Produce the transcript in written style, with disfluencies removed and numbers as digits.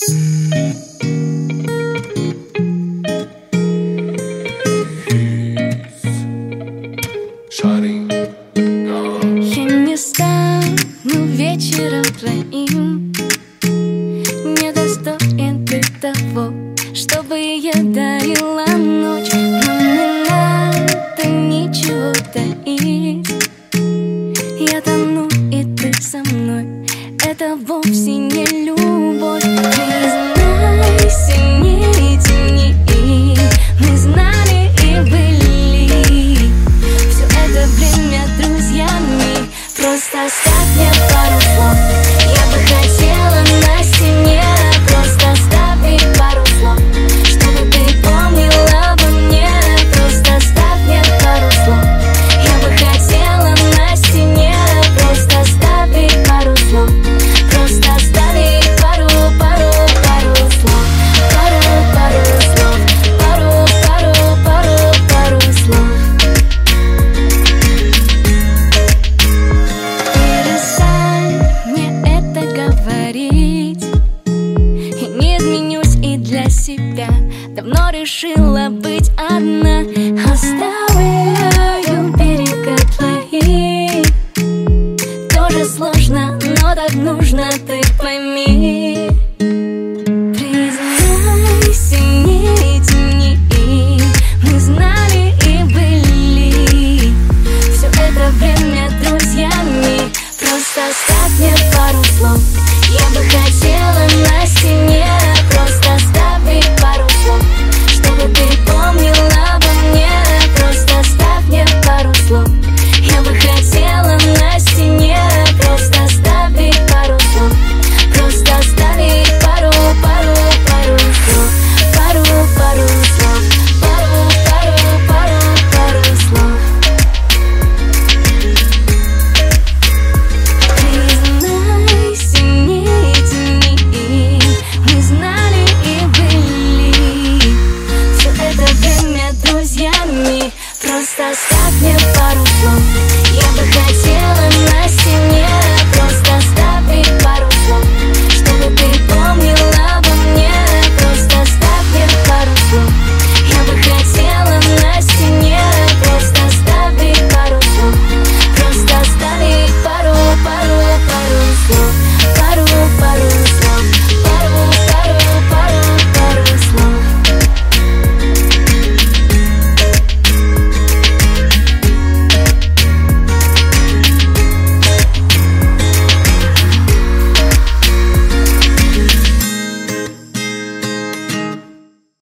Я не стану вечером твоим, недостоин ты того, чтобы я дарила ночь. Но не надо ничего таить, я тону, и ты со мной. Это вовсе не любовь. Признайся, не темни, мы знали и были все это время друзьями. Просто оставь мне пару слов, я бы хотела на стене. Просто оставь мне пару слов, чтобы ты помнила обо мне. Просто оставь мне пару слов, я бы хотела на стене. Просто оставь мне пару слов, просто оставь пару слов, пару слов, пару слов. Перестань мне это говорить, я не изменюсь и для себя давно решила быть одна. Оставляю берега твои, тоже сложно, но так нужно, ты пойми.